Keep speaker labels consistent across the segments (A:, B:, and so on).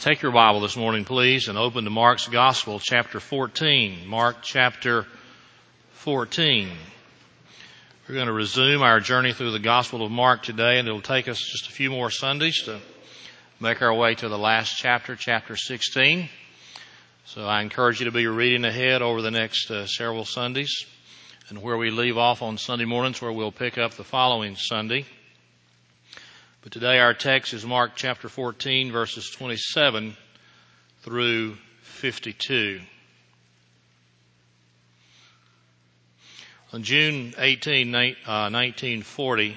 A: Take your Bible this morning, please, and open to Mark's Gospel, chapter 14. Mark chapter 14. We're going to resume our journey through the Gospel of Mark today, and it'll take us just a few more Sundays to make our way to the last chapter, chapter 16. So I encourage you to be reading ahead over the next several Sundays, and where we leave off on Sunday mornings, where we'll pick up the following Sunday. But today our text is Mark chapter 14, verses 27 through 52. On June 18, 1940,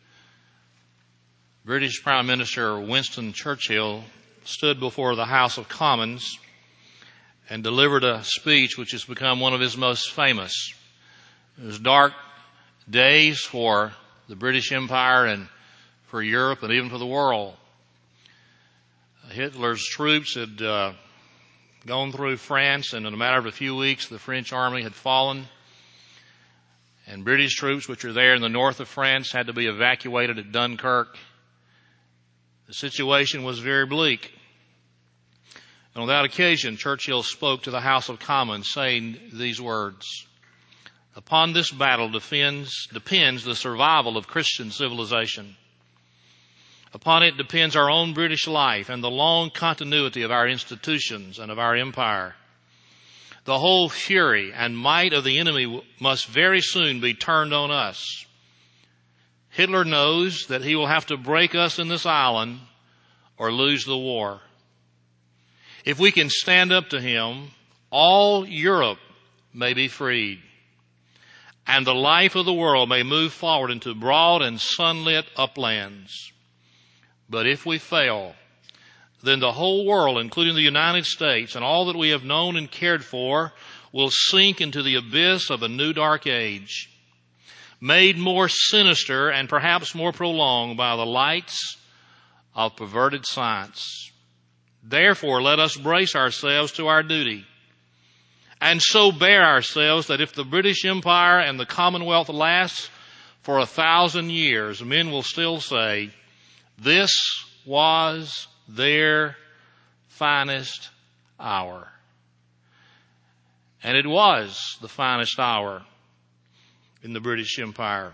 A: British Prime Minister Winston Churchill stood before the House of Commons and delivered a speech which has become one of his most famous. It was dark days for the British Empire and for Europe and even for the world. Hitler's troops had gone through France, and in a matter of a few weeks, the French army had fallen. And British troops, which were there in the north of France, had to be evacuated at Dunkirk. The situation was very bleak. And on that occasion, Churchill spoke to the House of Commons, saying these words: "Upon this battle depends the survival of Christian civilization. Upon it depends our own British life and the long continuity of our institutions and of our empire. The whole fury and might of the enemy must very soon be turned on us. Hitler knows that he will have to break us in this island or lose the war. If we can stand up to him, all Europe may be freed, and the life of the world may move forward into broad and sunlit uplands. But if we fail, then the whole world, including the United States and all that we have known and cared for, will sink into the abyss of a new dark age, made more sinister and perhaps more prolonged by the lights of perverted science. Therefore, let us brace ourselves to our duty, and so bear ourselves that if the British Empire and the Commonwealth lasts for 1,000 years, men will still say, 'This was their finest hour.'" And it was the finest hour in the British Empire.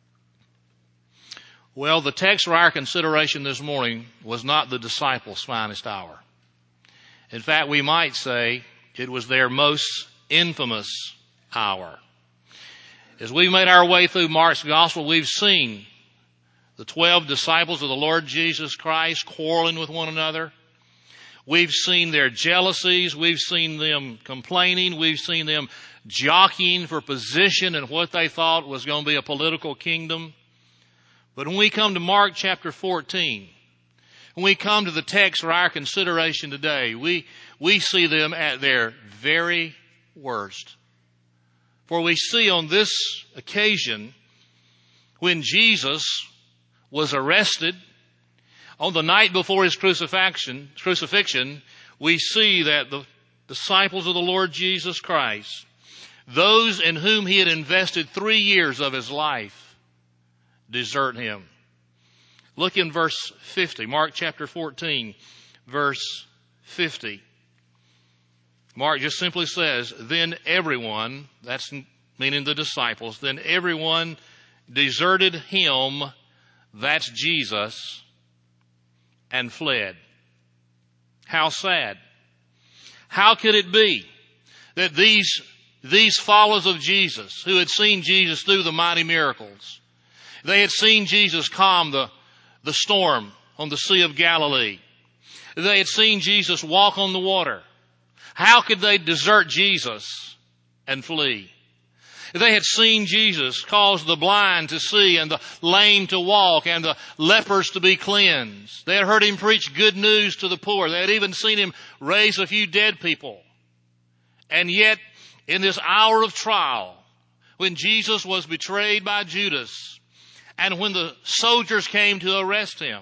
A: Well, the text for our consideration this morning was not the disciples' finest hour. In fact, we might say it was their most infamous hour. As we made our way through Mark's Gospel, we've seen the 12 disciples of the Lord Jesus Christ quarreling with one another. We've seen their jealousies. We've seen them complaining. We've seen them jockeying for position in what they thought was going to be a political kingdom. But when we come to Mark chapter 14, when we come to the text for our consideration today, we see them at their very worst. For we see on this occasion, when Jesus was arrested, on the night before his crucifixion, we see that the disciples of the Lord Jesus Christ, those in whom he had invested 3 years of his life, desert him. Look in verse 50, Mark chapter 14, verse 50. Mark just simply says, "Then everyone," that's meaning the disciples, "then everyone deserted him," that's Jesus, "and fled." How sad. How could it be that these followers of Jesus, who had seen Jesus do the mighty miracles, they had seen Jesus calm the storm on the Sea of Galilee, they had seen Jesus walk on the water, how could they desert Jesus and flee? They had seen Jesus cause the blind to see and the lame to walk and the lepers to be cleansed. They had heard him preach good news to the poor. They had even seen him raise a few dead people. And yet, in this hour of trial, when Jesus was betrayed by Judas and when the soldiers came to arrest him,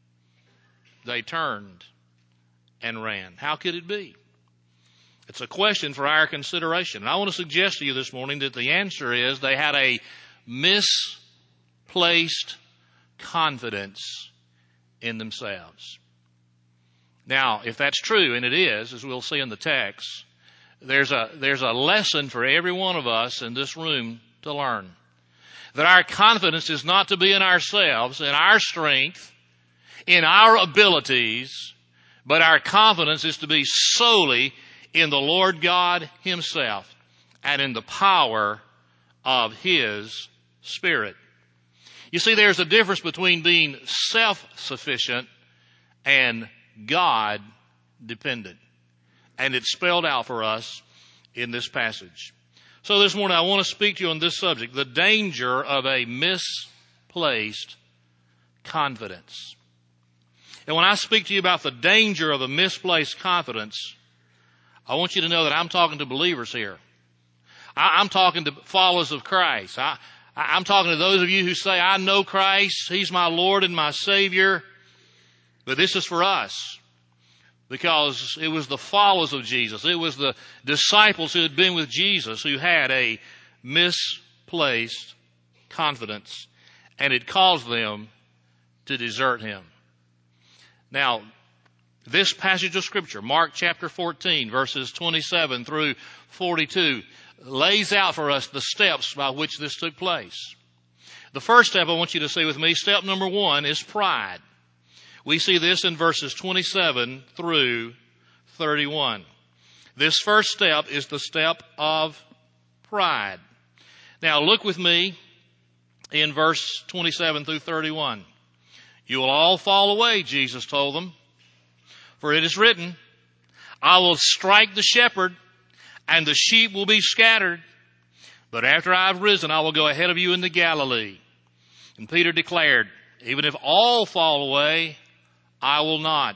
A: they turned and ran. How could it be? It's a question for our consideration. And I want to suggest to you this morning that the answer is they had a misplaced confidence in themselves. Now, if that's true, and it is, as we'll see in the text, there's a lesson for every one of us in this room to learn. That our confidence is not to be in ourselves, in our strength, in our abilities, but our confidence is to be solely in the Lord God Himself and in the power of His Spirit. You see, there's a difference between being self-sufficient and God-dependent. And it's spelled out for us in this passage. So this morning I want to speak to you on this subject, the danger of a misplaced confidence. And when I speak to you about the danger of a misplaced confidence, I want you to know that I'm talking to believers here. I'm talking to followers of Christ. I'm talking to those of you who say, I know Christ, He's my Lord and my Savior. But this is for us. Because it was the followers of Jesus, it was the disciples who had been with Jesus who had a misplaced confidence, and it caused them to desert Him. Now, this passage of Scripture, Mark chapter 14, verses 27 through 42, lays out for us the steps by which this took place. The first step I want you to see with me, step number 1, is pride. We see this in verses 27 through 31. This first step is the step of pride. Now look with me in verse 27 through 31. You will all fall away, Jesus told them, for it is written, I will strike the shepherd, and the sheep will be scattered. But after I have risen, I will go ahead of you into Galilee. And Peter declared, even if all fall away, I will not.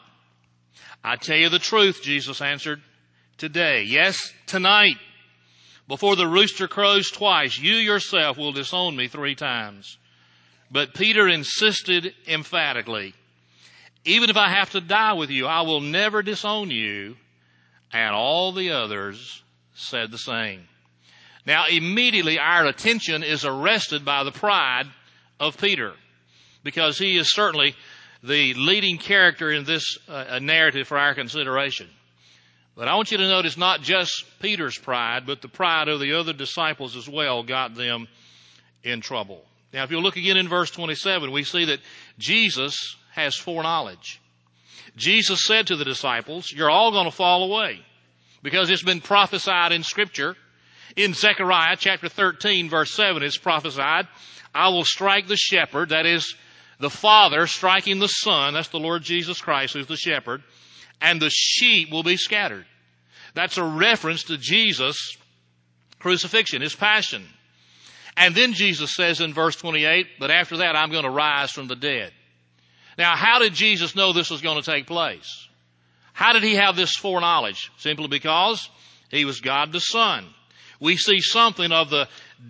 A: I tell you the truth, Jesus answered, today, yes, tonight, before the rooster crows twice, you yourself will disown me 3 times. But Peter insisted emphatically, even if I have to die with you, I will never disown you. And all the others said the same. Now, immediately our attention is arrested by the pride of Peter, because he is certainly the leading character in this narrative for our consideration. But I want you to notice not just Peter's pride, but the pride of the other disciples as well got them in trouble. Now, if you look again in verse 27, we see that Jesus has foreknowledge. Jesus said to the disciples, you're all going to fall away, because it's been prophesied in Scripture. In Zechariah chapter 13, verse 7, it's prophesied, I will strike the shepherd, that is, the Father striking the Son, that's the Lord Jesus Christ who's the shepherd, and the sheep will be scattered. That's a reference to Jesus' crucifixion, His passion. And then Jesus says in verse 28, but after that I'm going to rise from the dead. Now, how did Jesus know this was going to take place? How did He have this foreknowledge? Simply because He was God the Son. We see something of the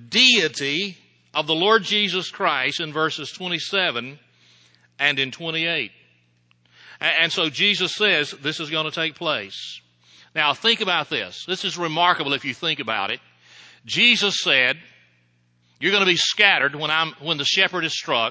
A: deity of the Lord Jesus Christ in verses 27 and in 28. And so Jesus says this is going to take place. Now think about this. This is remarkable if you think about it. Jesus said, you're going to be scattered when the shepherd is struck,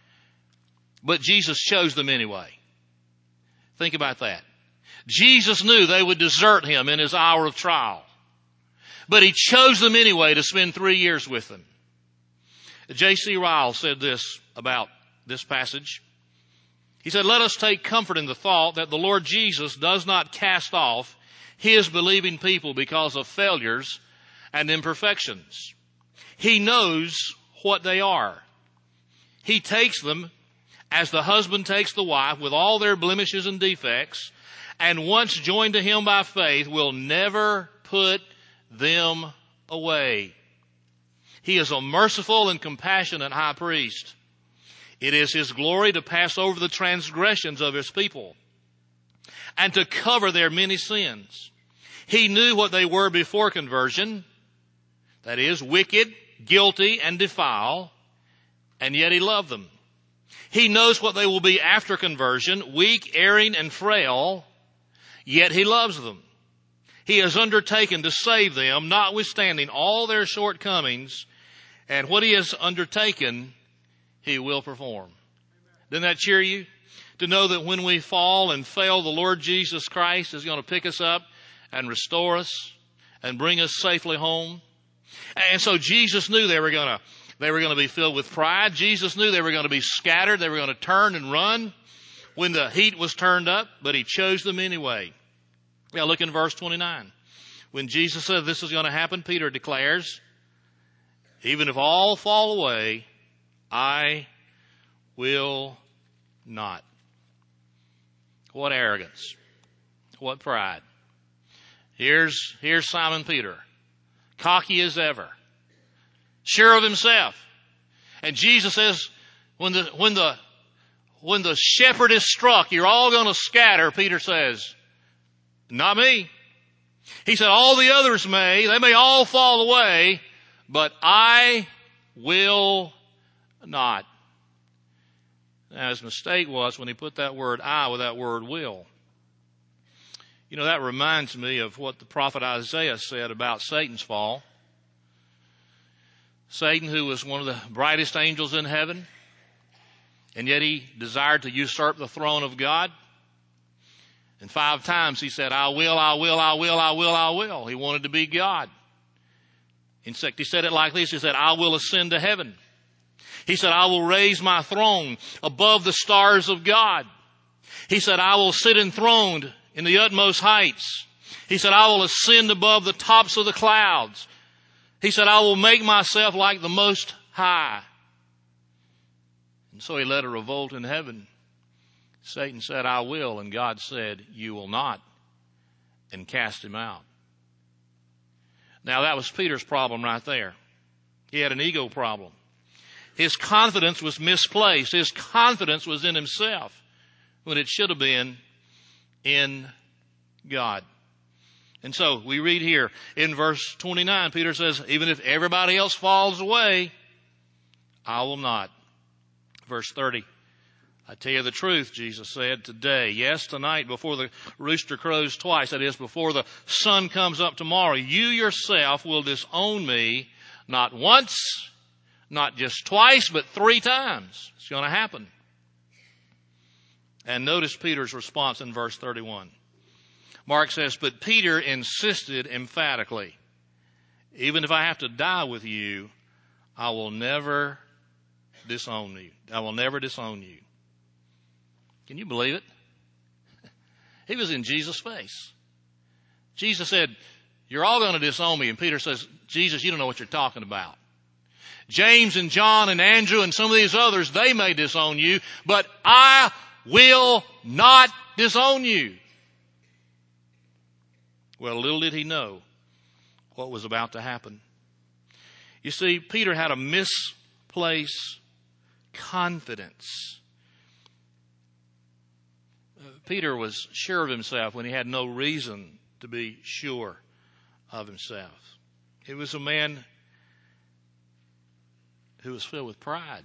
A: but Jesus chose them anyway. Think about that. Jesus knew they would desert Him in His hour of trial, but He chose them anyway to spend 3 years with them. J.C. Ryle said this about this passage. He said, let us take comfort in the thought that the Lord Jesus does not cast off His believing people because of failures and imperfections. He knows what they are. He takes them as the husband takes the wife with all their blemishes and defects, and once joined to Him by faith, will never put them away. He is a merciful and compassionate high priest. It is His glory to pass over the transgressions of His people and to cover their many sins. He knew what they were before conversion, that is, wicked, guilty, and defiled, and yet He loved them. He knows what they will be after conversion, weak, erring, and frail, yet He loves them. He has undertaken to save them, notwithstanding all their shortcomings, and what He has undertaken, He will perform. Doesn't that cheer you? To know that when we fall and fail, the Lord Jesus Christ is going to pick us up and restore us and bring us safely home. And so Jesus knew they were going to be filled with pride. Jesus knew they were going to be scattered. They were going to turn and run when the heat was turned up, but he chose them anyway. Now look in verse 29. When Jesus said this is going to happen, Peter declares, even if all fall away, I will not. What arrogance. What pride. Here's Simon Peter, cocky as ever, sure of himself. And Jesus says, when the shepherd is struck, you're all going to scatter. Peter says, not me. He said, all the others they may all fall away, but I will not. Now, his mistake was when he put that word I with that word will. You know, that reminds me of what the prophet Isaiah said about Satan's fall. Satan, who was one of the brightest angels in heaven, and yet he desired to usurp the throne of God. And 5 times he said, I will, I will, I will, I will, I will. He wanted to be God. In fact, he said it like this. He said, I will ascend to heaven. He said, I will raise my throne above the stars of God. He said, I will sit enthroned in the utmost heights. He said, I will ascend above the tops of the clouds. He said, I will make myself like the Most High. And so he led a revolt in heaven. Satan said, I will, and God said, you will not, and cast him out. Now that was Peter's problem right there. He had an ego problem. His confidence was misplaced. His confidence was in himself when it should have been in God. And so we read here in verse 29, Peter says, even if everybody else falls away, I will not. Verse 30, I tell you the truth, Jesus said, today, yes, tonight, before the rooster crows twice, that is, before the sun comes up tomorrow, you yourself will disown me, not once, not just twice, but 3 times. It's going to happen. And notice Peter's response in verse 31. Mark says, but Peter insisted emphatically, even if I have to die with you, I will never disown you. I will never disown you. Can you believe it? He was in Jesus' face. Jesus said, you're all going to disown me. And Peter says, Jesus, you don't know what you're talking about. James and John and Andrew and some of these others, they may disown you, but I will not disown you. Well, little did he know what was about to happen. You see, Peter had a misplaced confidence. Peter was sure of himself when he had no reason to be sure of himself. He was a man who was filled with pride.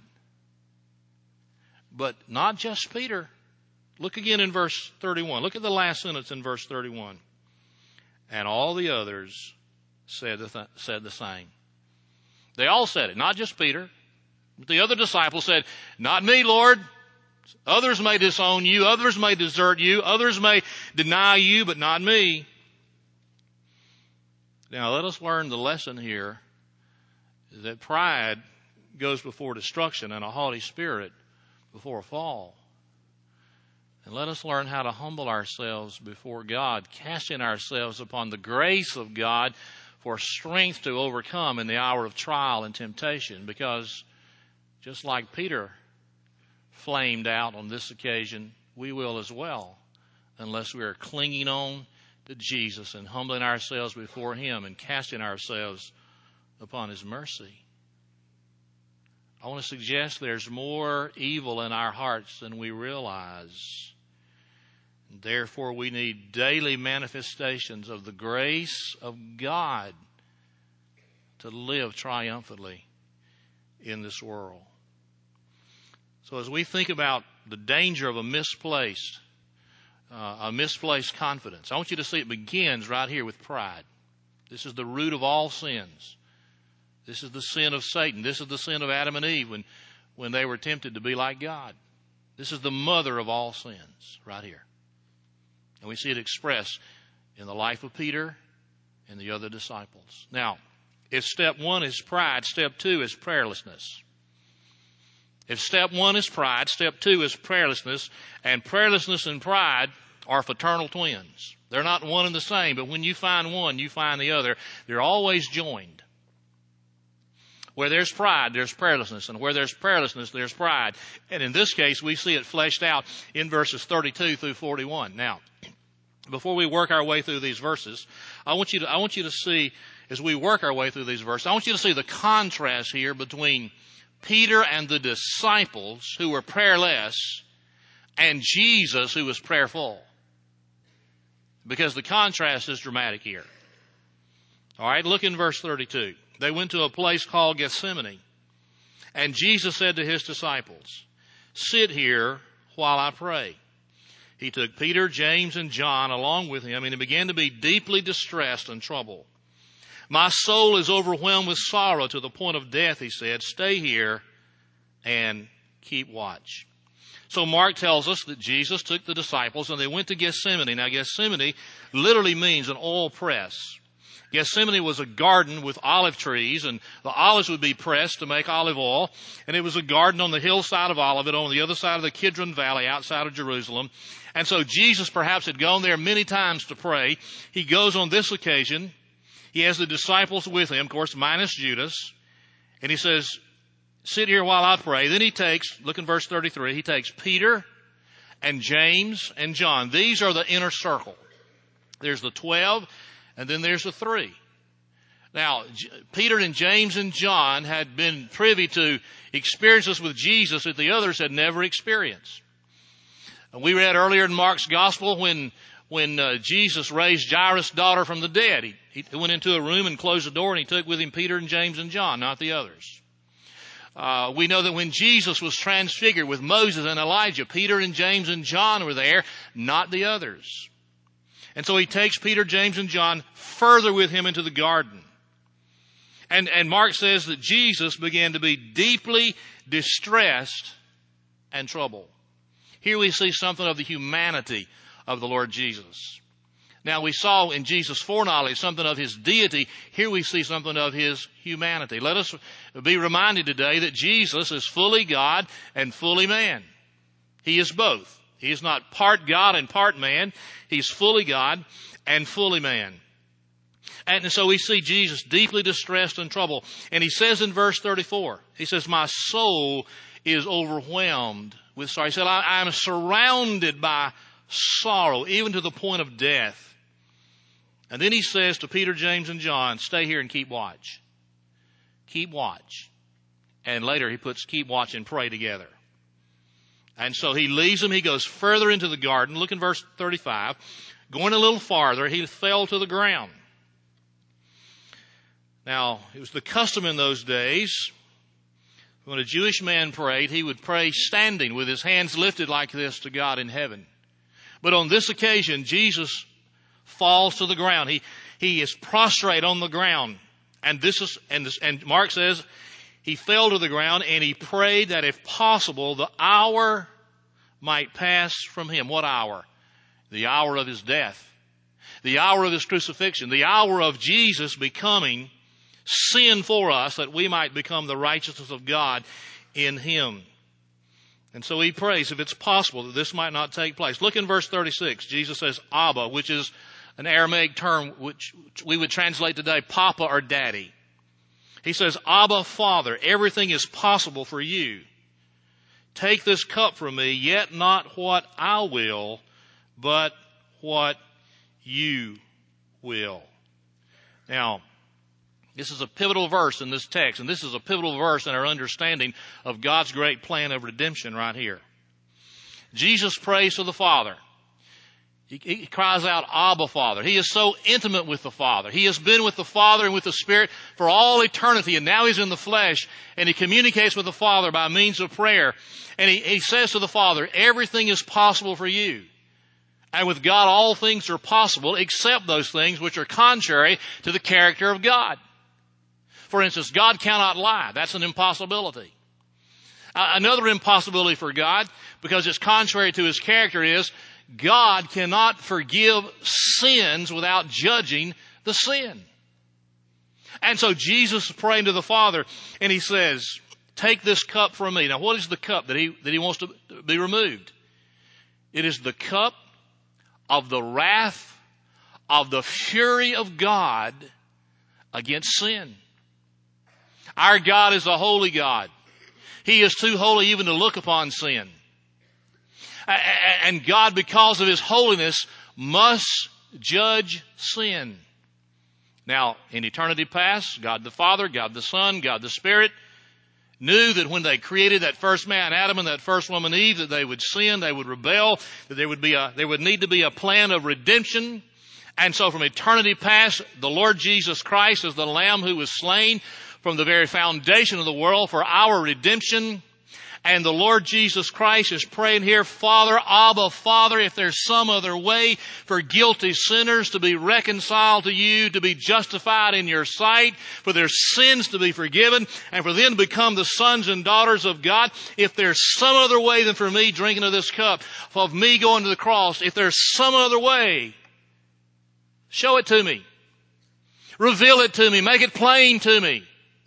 A: But not just Peter. Look again in verse 31. Look at the last sentence in verse 31. And all the others said the same. They all said it, not just Peter. But the other disciples said, not me, Lord. Others may disown you. Others may desert you. Others may deny you, but not me. Now let us learn the lesson here that pride goes before destruction and a haughty spirit before a fall. And let us learn how to humble ourselves before God, casting ourselves upon the grace of God for strength to overcome in the hour of trial and temptation. Because just like Peter flamed out on this occasion, we will as well, unless we are clinging on to Jesus and humbling ourselves before Him and casting ourselves upon His mercy. I want to suggest there's more evil in our hearts than we realize. Therefore, we need daily manifestations of the grace of God to live triumphantly in this world. So as we think about the danger of a misplaced confidence, I want you to see it begins right here with pride. This is the root of all sins. This is the sin of Satan. This is the sin of Adam and Eve when they were tempted to be like God. This is the mother of all sins right here. And we see it expressed in the life of Peter and the other disciples. Now, if step one is pride, step two is prayerlessness. If step one is pride, step two is prayerlessness. And prayerlessness and pride are fraternal twins. They're not one and the same, but when you find one, you find the other. They're always joined. Where there's pride, there's prayerlessness. And where there's prayerlessness, there's pride. And in this case, we see it fleshed out in verses 32 through 41. Now, before we work our way through these verses, I want you to see, as we work our way through these verses, I want you to see the contrast here between Peter and the disciples who were prayerless and Jesus who was prayerful. Because the contrast is dramatic here. All right, look in verse 32. They went to a place called Gethsemane, and Jesus said to his disciples, "Sit here while I pray." He took Peter, James, and John along with him, and he began to be deeply distressed and troubled. "My soul is overwhelmed with sorrow to the point of death," he said. "Stay here and keep watch." So Mark tells us that Jesus took the disciples and they went to Gethsemane. Now, Gethsemane literally means an oil press. Gethsemane was a garden with olive trees, and the olives would be pressed to make olive oil. And it was a garden on the hillside of Olivet, on the other side of the Kidron Valley outside of Jerusalem. And so Jesus perhaps had gone there many times to pray. He goes on this occasion. He has the disciples with him, of course, minus Judas. And he says, "Sit here while I pray." Then he takes, look in verse 33, he takes Peter and James and John. These are the inner circle. There's the 12, and then there's the 3. Now, Peter and James and John had been privy to experiences with Jesus that the others had never experienced. And we read earlier in Mark's gospel when Jesus raised Jairus' daughter from the dead. He went into a room and closed the door, and he took with him Peter and James and John, not the others. We know that when Jesus was transfigured with Moses and Elijah, Peter and James and John were there, not the others. And so he takes Peter, James, and John further with him into the garden. And Mark says that Jesus began to be deeply distressed and troubled. Here we see something of the humanity of the Lord Jesus. Now, we saw in Jesus' foreknowledge something of his deity. Here we see something of his humanity. Let us be reminded today that Jesus is fully God and fully man. He is both. He is not part God and part man. He's fully God and fully man. And so we see Jesus deeply distressed and troubled. And he says in verse 34, he says, "My soul is overwhelmed with sorrow." He said, I am surrounded by sorrow, even to the point of death. And then he says to Peter, James, and John, "Stay here and keep watch." Keep watch. And later he puts keep watch and pray together. And so he leaves them. He goes further into the garden. Look in verse 35. Going a little farther, he fell to the ground. Now, it was the custom in those days, when a Jewish man prayed, he would pray standing with his hands lifted like this to God in heaven. But on this occasion, Jesus falls to the ground. He is prostrate on the ground. And Mark says he fell to the ground and he prayed that if possible, the hour might pass from him. What hour? The hour of his death. The hour of his crucifixion. The hour of Jesus becoming sin for us, that we might become the righteousness of God in him. And so he prays, if it's possible, that this might not take place. Look in verse 36. Jesus says, Abba, which is an Aramaic term which we would translate today, Papa or Daddy. He says, Abba, Father, everything is possible for you. Take this cup from me, yet not what I will, but what you will. Now, this is a pivotal verse in this text, and this is a pivotal verse in our understanding of God's great plan of redemption right here. Jesus prays to the Father. He cries out, Abba, Father. He is so intimate with the Father. He has been with the Father and with the Spirit for all eternity, and now he's in the flesh, and he communicates with the Father by means of prayer. And he says to the Father, everything is possible for you. And with God, all things are possible except those things which are contrary to the character of God. For instance, God cannot lie. That's an impossibility. Another impossibility for God, because it's contrary to His character, is God cannot forgive sins without judging the sin. And so Jesus is praying to the Father, and He says, take this cup from me. Now, what is the cup that He wants to be removed? It is the cup of the wrath of the fury of God against sin. Our God is a holy God. He is too holy even to look upon sin. And God, because of His holiness, must judge sin. Now, in eternity past, God the Father, God the Son, God the Spirit knew that when they created that first man, Adam, and that first woman, Eve, that they would sin, they would rebel, that there would need to be a plan of redemption. And so from eternity past, the Lord Jesus Christ is the Lamb who was slain from the very foundation of the world for our redemption. And the Lord Jesus Christ is praying here, Father, Abba, Father, if there's some other way for guilty sinners to be reconciled to you, to be justified in your sight, for their sins to be forgiven, and for them to become the sons and daughters of God, if there's some other way than for me drinking of this cup, of me going to the cross, if there's some other way, show it to me. Reveal it to me. Make it plain to me.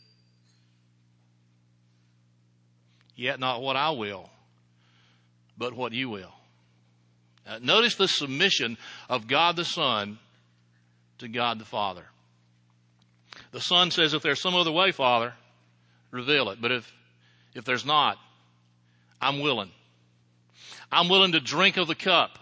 A: Yet not what I will, but what you will. Notice the submission of God the Son to God the Father. The Son says, if there's some other way, Father, reveal it. But if there's not, I'm willing. I'm willing to drink of the cup.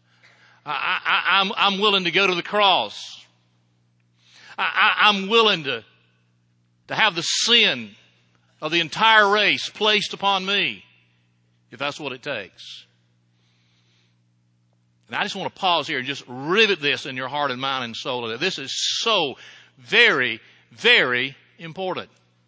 A: I'm willing to go to the cross. I'm willing to have the sin of the entire race placed upon me, if that's what it takes. And I just want to pause here and just rivet this in your heart and mind and soul. This is so very, very important.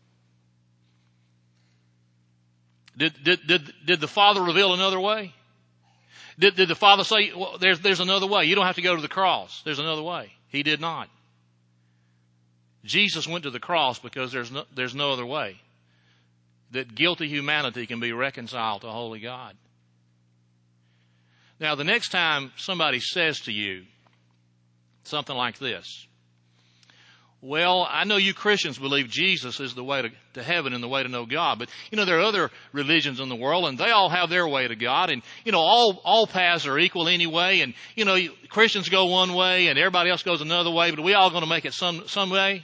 A: Did the Father reveal another way? Did the Father say, well, there's another way. You don't have to go to the cross. There's another way. He did not. Jesus went to the cross because there's no other way that guilty humanity can be reconciled to a holy God. Now, the next time somebody says to you something like this, well, I know you Christians believe Jesus is the way to heaven and the way to know God, but, there are other religions in the world, and they all have their way to God, and, all paths are equal anyway, and, Christians go one way and everybody else goes another way, but are we all going to make it some way?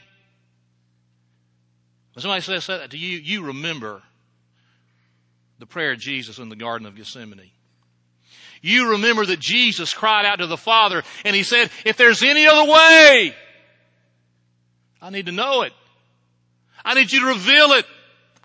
A: When somebody says that to you, you remember the prayer of Jesus in the Garden of Gethsemane. You remember that Jesus cried out to the Father and He said, if there's any other way, I need to know it. I need you to reveal it.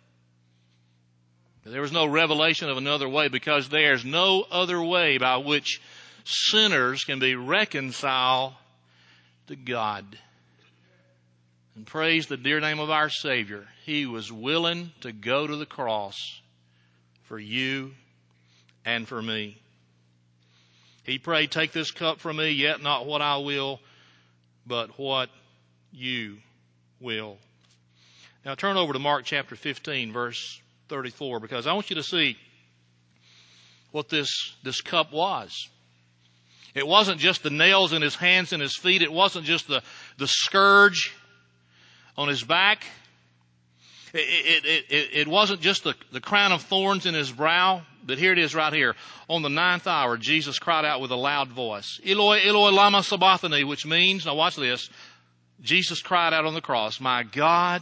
A: But there was no revelation of another way because there's no other way by which sinners can be reconciled to God. And praise the dear name of our Savior. He was willing to go to the cross for you and for me. He prayed, take this cup from me, yet not what I will, but what you will. Now turn over to Mark chapter 15, verse 34, because I want you to see what this cup was. It wasn't just the nails in His hands and His feet. It wasn't just the scourge on His back. It wasn't just the crown of thorns in His brow, but here it is right here. On the 9th hour, Jesus cried out with a loud voice, Eloi, Eloi, lama sabachthani, which means, now watch this, Jesus cried out on the cross, my God,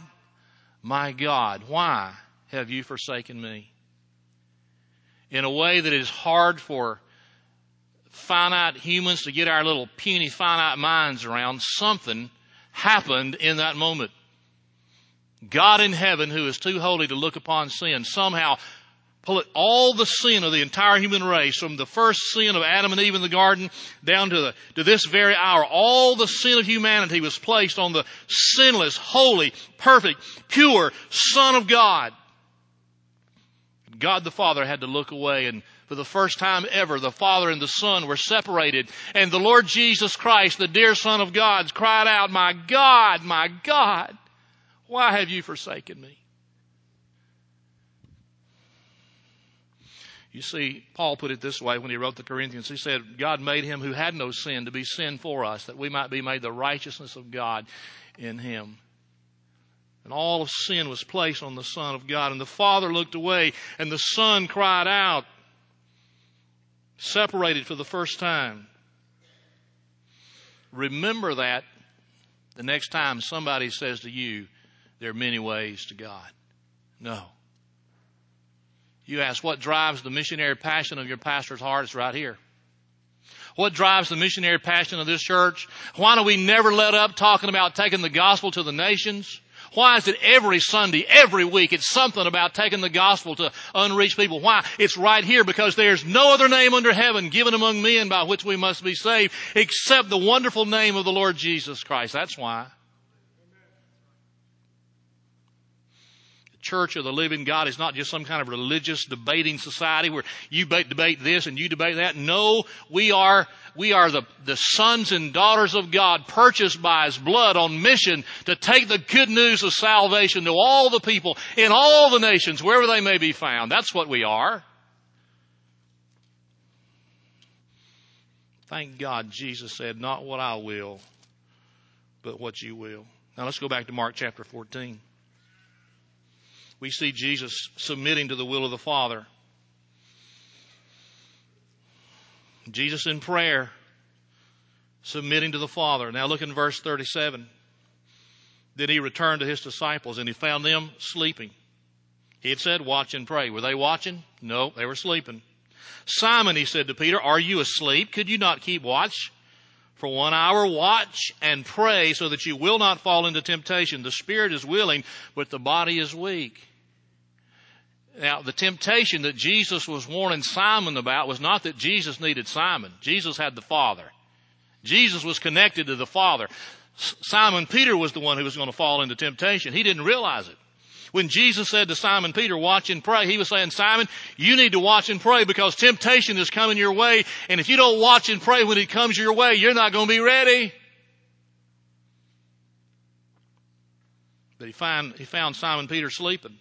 A: why have you forsaken me? In a way that is hard for finite humans to get our little puny finite minds around, something happened in that moment. God in heaven, who is too holy to look upon sin, somehow put all the sin of the entire human race, from the first sin of Adam and Eve in the garden down to this very hour, all the sin of humanity was placed on the sinless, holy, perfect, pure Son of God. God the Father had to look away, and for the first time ever, the Father and the Son were separated. And the Lord Jesus Christ, the dear Son of God, cried out, my God, why have you forsaken me? You see, Paul put it this way when he wrote the Corinthians. He said, God made him who had no sin to be sin for us, that we might be made the righteousness of God in him. And all of sin was placed on the Son of God. And the Father looked away, and the Son cried out, separated for the first time. Remember that the next time somebody says to you, there are many ways to God. No. You ask, what drives the missionary passion of your pastor's heart? It's right here. What drives the missionary passion of this church? Why do we never let up talking about taking the gospel to the nations? Why is it every Sunday, every week, it's something about taking the gospel to unreached people? Why? It's right here, because there's no other name under heaven given among men by which we must be saved except the wonderful name of the Lord Jesus Christ. That's why. The Church of the Living God is not just some kind of religious debating society where you debate this and you debate that. No, we are the sons and daughters of God, purchased by His blood, on mission to take the good news of salvation to all the people in all the nations, wherever they may be found. That's what we are. Thank God Jesus said, not what I will, but what you will. Now let's go back to Mark chapter 14. We see Jesus submitting to the will of the Father. Jesus in prayer, submitting to the Father. Now look in verse 37. Then He returned to His disciples, and He found them sleeping. He had said, watch and pray. Were they watching? No, they were sleeping. Simon, He said to Peter, are you asleep? Could you not keep watch? For 1 hour, watch and pray so that you will not fall into temptation. The spirit is willing, but the body is weak. Now, the temptation that Jesus was warning Simon about was not that Jesus needed Simon. Jesus had the Father. Jesus was connected to the Father. Simon Peter was the one who was going to fall into temptation. He didn't realize it. When Jesus said to Simon Peter, watch and pray, He was saying, Simon, you need to watch and pray because temptation is coming your way. And if you don't watch and pray when it comes your way, you're not going to be ready. But he found Simon Peter sleeping.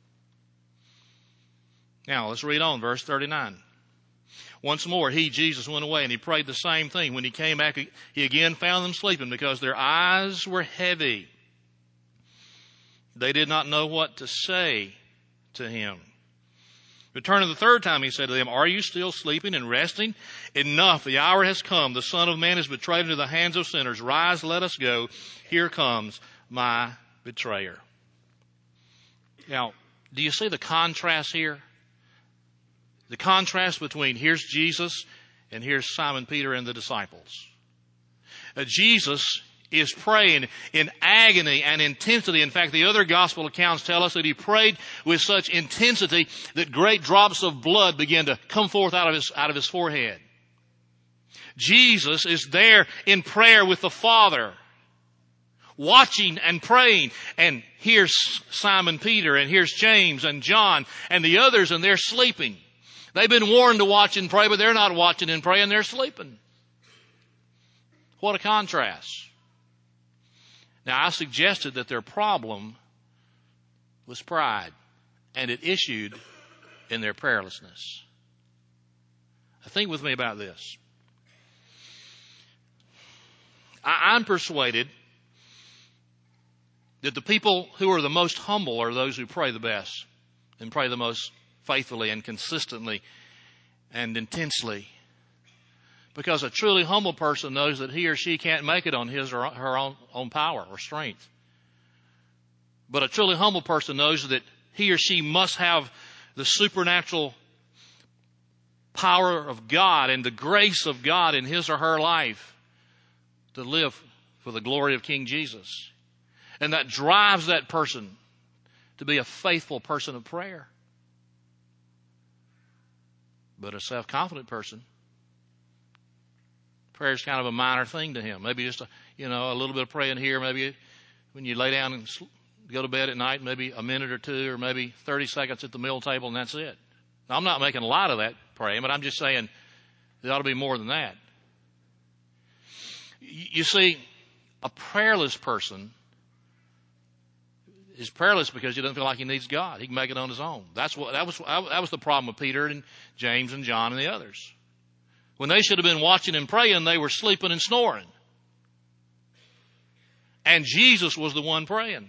A: Now, let's read on, verse 39. Once more, He, Jesus, went away, and He prayed the same thing. When He came back, He again found them sleeping because their eyes were heavy. They did not know what to say to Him. Returning the third time, He said to them, are you still sleeping and resting? Enough, the hour has come. The Son of Man is betrayed into the hands of sinners. Rise, let us go. Here comes my betrayer. Now, do you see the contrast here? The contrast between here's Jesus and here's Simon Peter and the disciples. Jesus is praying in agony and intensity. In fact, the other gospel accounts tell us that He prayed with such intensity that great drops of blood began to come forth out of his forehead. Jesus is there in prayer with the Father, watching and praying. And here's Simon Peter, and here's James and John and the others, and they're sleeping. They've been warned to watch and pray, but they're not watching and praying, they're sleeping. What a contrast. Now, I suggested that their problem was pride, and it issued in their prayerlessness. Now, think with me about this. I'm persuaded that the people who are the most humble are those who pray the best and pray the most faithfully and consistently and intensely. Because a truly humble person knows that he or she can't make it on his or her own power or strength. But a truly humble person knows that he or she must have the supernatural power of God and the grace of God in his or her life to live for the glory of King Jesus. And that drives that person to be a faithful person of prayer. But a self-confident person, prayer is kind of a minor thing to him. Maybe just a little bit of praying here. Maybe when you lay down and go to bed at night, maybe a minute or two, or maybe 30 seconds at the meal table, and that's it. Now, I'm not making a lot of that praying, but I'm just saying there ought to be more than that. You see, a prayerless person He's prayerless because he doesn't feel like he needs God. He can make it on his own. That was the problem with Peter and James and John and the others. When they should have been watching and praying, they were sleeping and snoring. And Jesus was the one praying.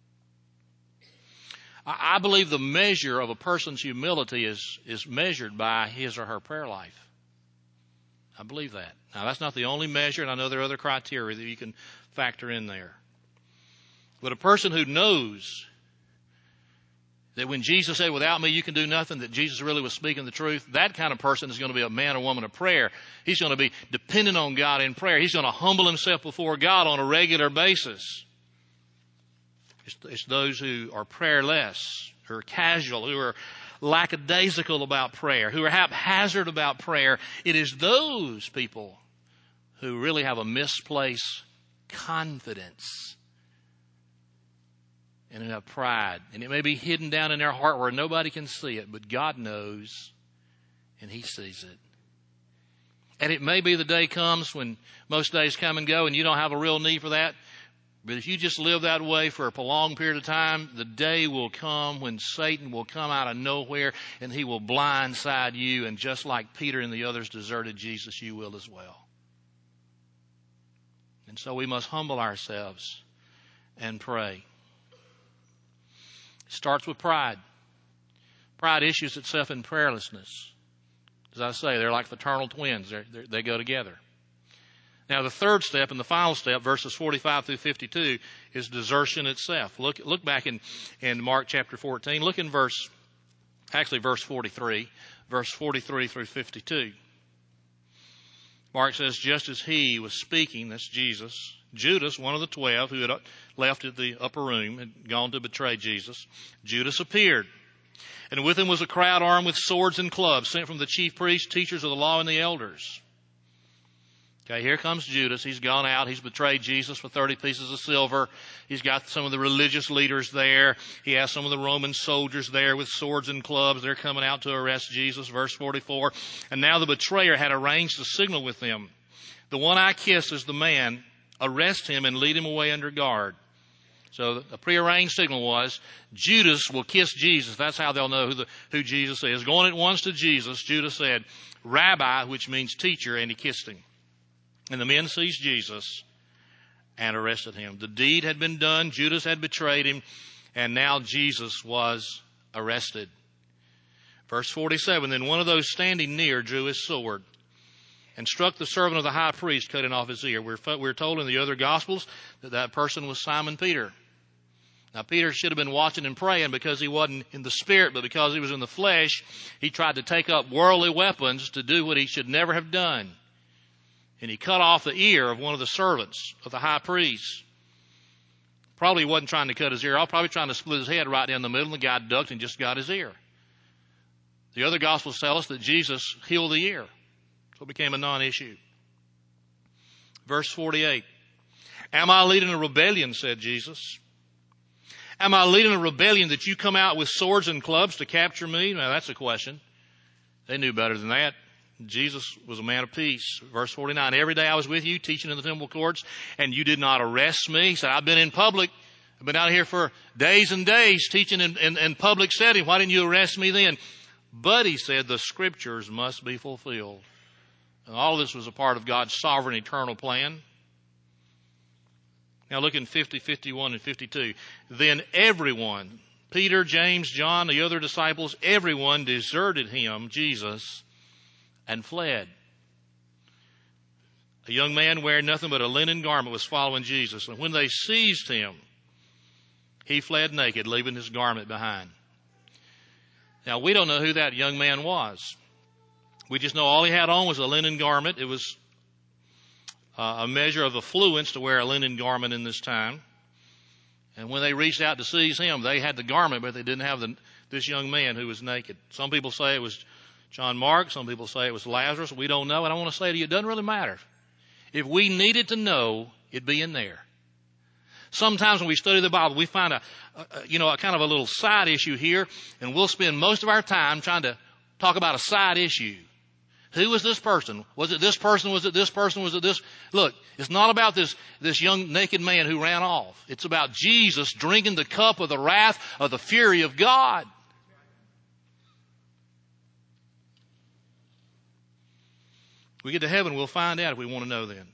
A: I believe the measure of a person's humility is measured by his or her prayer life. I believe that. Now, that's not the only measure, and I know there are other criteria that you can factor in there. But a person who knows that when Jesus said, without me you can do nothing, that Jesus really was speaking the truth, that kind of person is going to be a man or woman of prayer. He's going to be dependent on God in prayer. He's going to humble himself before God on a regular basis. It's those who are prayerless, who are casual, who are lackadaisical about prayer, who are haphazard about prayer. It is those people who really have a misplaced confidence and who have pride. And it may be hidden down in their heart where nobody can see it, but God knows and He sees it. And it may be the day comes when most days come and go and you don't have a real need for that. But if you just live that way for a prolonged period of time, the day will come when Satan will come out of nowhere and he will blindside you. And just like Peter and the others deserted Jesus, you will as well. And so we must humble ourselves and pray. It starts with pride. Pride issues itself in prayerlessness. As I say, they're like fraternal twins. They go together. Now, the third step and the final step, verses 45 through 52, is desertion itself. Look back in Mark chapter 14. Look in verse 43, verse 43 through 52. Mark says, just as he was speaking, that's Jesus, Judas, one of the 12 who had left at the upper room, had gone to betray Jesus, Judas appeared. And with him was a crowd armed with swords and clubs, sent from the chief priests, teachers of the law, and the elders. Okay, here comes Judas. He's gone out. He's betrayed Jesus for 30 pieces of silver. He's got some of the religious leaders there. He has some of the Roman soldiers there with swords and clubs. They're coming out to arrest Jesus. Verse 44. And now the betrayer had arranged a signal with them. The one I kiss is the man. Arrest him and lead him away under guard. So a prearranged signal was Judas will kiss Jesus. That's how they'll know who Jesus is. Going at once to Jesus, Judas said, Rabbi, which means teacher, and he kissed him. And the men seized Jesus and arrested him. The deed had been done. Judas had betrayed him. And now Jesus was arrested. Verse 47, then one of those standing near drew his sword and struck the servant of the high priest, cutting off his ear. We're told in the other Gospels that person was Simon Peter. Now, Peter should have been watching and praying because he wasn't in the spirit, but because he was in the flesh, he tried to take up worldly weapons to do what he should never have done. And he cut off the ear of one of the servants of the high priest. Probably wasn't trying to cut his ear off, probably trying to split his head right down the middle, and the guy ducked and just got his ear. The other Gospels tell us that Jesus healed the ear. So it became a non-issue. Verse 48. Am I leading a rebellion, said Jesus. Am I leading a rebellion that you come out with swords and clubs to capture me? Now that's a question. They knew better than that. Jesus was a man of peace. Verse 49, every day I was with you teaching in the temple courts and you did not arrest me. He said, I've been in public. I've been out here for days and days teaching in public setting. Why didn't you arrest me then? But he said, the scriptures must be fulfilled. And all of this was a part of God's sovereign eternal plan. Now look in 50, 51, and 52. Then everyone, Peter, James, John, the other disciples, everyone deserted him, Jesus, and fled. A young man wearing nothing but a linen garment was following Jesus. And when they seized him, he fled naked, leaving his garment behind. Now, we don't know who that young man was. We just know all he had on was a linen garment. It was a measure of affluence to wear a linen garment in this time. And when they reached out to seize him, they had the garment, but they didn't have this young man who was naked. Some people say it was John Mark. Some people say it was Lazarus. We don't know. And I want to say to you, it doesn't really matter. If we needed to know, it'd be in there. Sometimes when we study the Bible, we find a kind of a little side issue here, and we'll spend most of our time trying to talk about a side issue. Who was this person? Was it this person? Was it this person? Was it this? Look, it's not about this young naked man who ran off. It's about Jesus drinking the cup of the wrath of the fury of God. We get to heaven, we'll find out if we want to know then.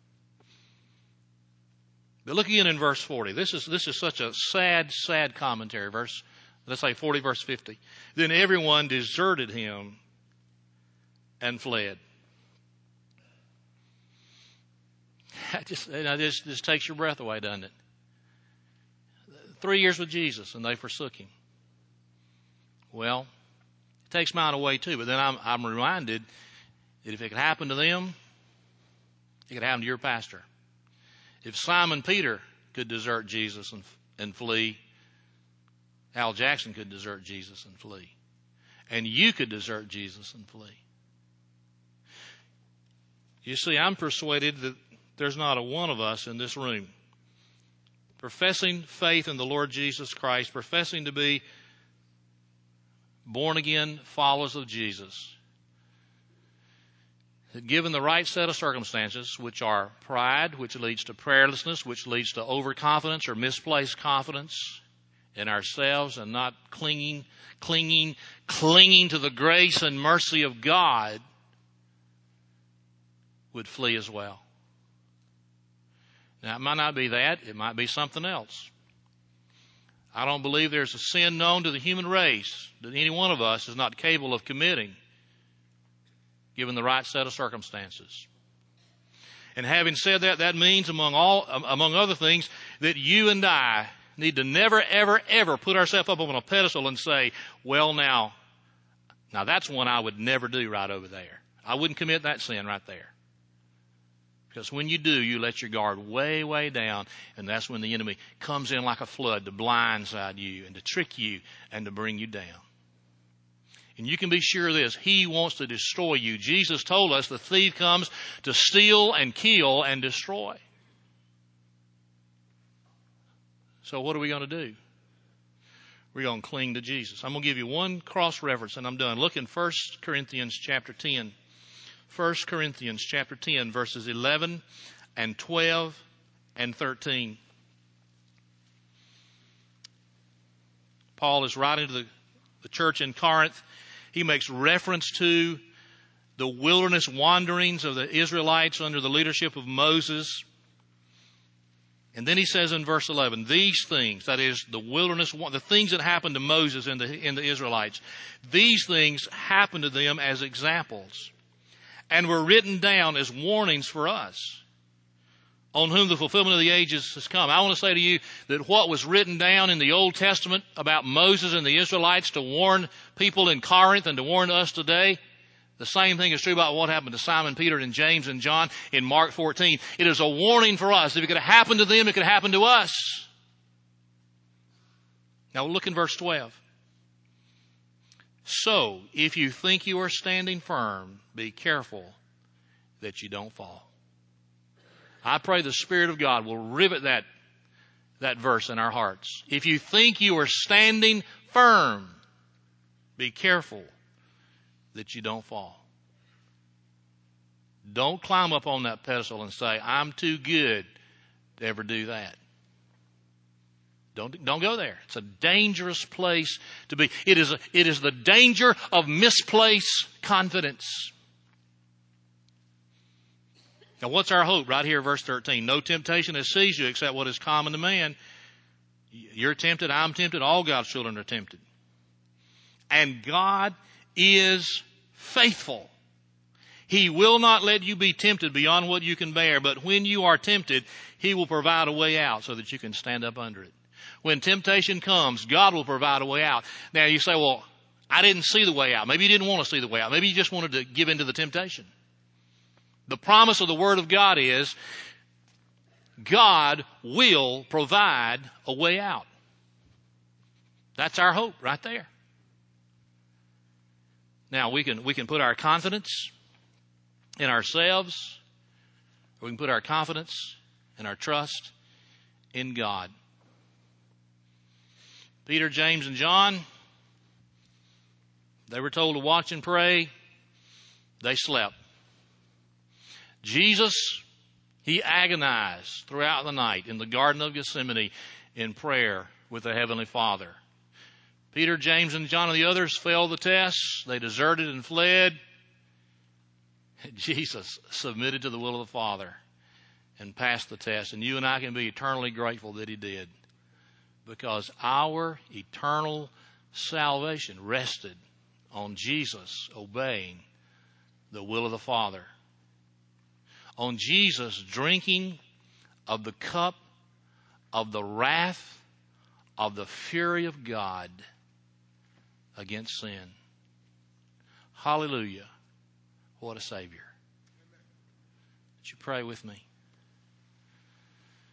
A: But look again in verse 40. This is such a sad commentary. Let's say 40, verse 50. Then everyone deserted him and fled. Just takes your breath away, doesn't it? 3 years with Jesus and they forsook him. Well, it takes mine away too. But then I'm reminded that if it could happen to them, it could happen to your pastor. If Simon Peter could desert Jesus and flee, Al Jackson could desert Jesus and flee. And you could desert Jesus and flee. You see, I'm persuaded that there's not a one of us in this room professing faith in the Lord Jesus Christ, professing to be born again followers of Jesus, that given the right set of circumstances, which are pride, which leads to prayerlessness, which leads to overconfidence or misplaced confidence in ourselves and not clinging to the grace and mercy of God, would flee as well. Now, it might not be that. It might be something else. I don't believe there's a sin known to the human race that any one of us is not capable of committing, given the right set of circumstances. And having said that, that means, among other things, that you and I need to never, ever, ever put ourselves up on a pedestal and say, well, now that's one I would never do right over there. I wouldn't commit that sin right there. Because when you do, you let your guard way, way down, and that's when the enemy comes in like a flood to blindside you and to trick you and to bring you down. And you can be sure of this. He wants to destroy you. Jesus told us the thief comes to steal and kill and destroy. So what are we going to do? We're going to cling to Jesus. I'm going to give you one cross-reference and I'm done. Look in 1 Corinthians chapter 10. 1 Corinthians chapter 10, verses 11 and 12 and 13. Paul is writing to the church in Corinth. He makes reference to the wilderness wanderings of the Israelites under the leadership of Moses. And then he says in verse 11, these things, that is the wilderness, the things that happened to Moses and the Israelites, these things happened to them as examples and were written down as warnings for us, on whom the fulfillment of the ages has come. I want to say to you that what was written down in the Old Testament about Moses and the Israelites to warn people in Corinth and to warn us today, the same thing is true about what happened to Simon Peter and James and John in Mark 14. It is a warning for us. If it could have happened to them, it could happen to us. Now look in verse 12. So, if you think you are standing firm, be careful that you don't fall. I pray the Spirit of God will rivet that verse in our hearts. If you think you are standing firm, be careful that you don't fall. Don't climb up on that pedestal and say, I'm too good to ever do that. Don't go there. It's a dangerous place to be. It is the danger of misplaced confidence. Now what's our hope? Right here, verse 13. No temptation has seized you except what is common to man. You're tempted, I'm tempted, all God's children are tempted. And God is faithful. He will not let you be tempted beyond what you can bear, but when you are tempted, He will provide a way out so that you can stand up under it. When temptation comes, God will provide a way out. Now you say, well, I didn't see the way out. Maybe you didn't want to see the way out. Maybe you just wanted to give in to the temptation. The promise of the Word of God is God will provide a way out. That's our hope right there. Now we can put our confidence in ourselves, or we can put our confidence and our trust in God. Peter, James, and John, they were told to watch and pray. They slept. Jesus, he agonized throughout the night in the Garden of Gethsemane in prayer with the Heavenly Father. Peter, James, and John and the others failed the test. They deserted and fled. Jesus submitted to the will of the Father and passed the test. And you and I can be eternally grateful that he did, because our eternal salvation rested on Jesus obeying the will of the Father, on Jesus drinking of the cup of the wrath of the fury of God against sin. Hallelujah. What a Savior. Would you pray with me?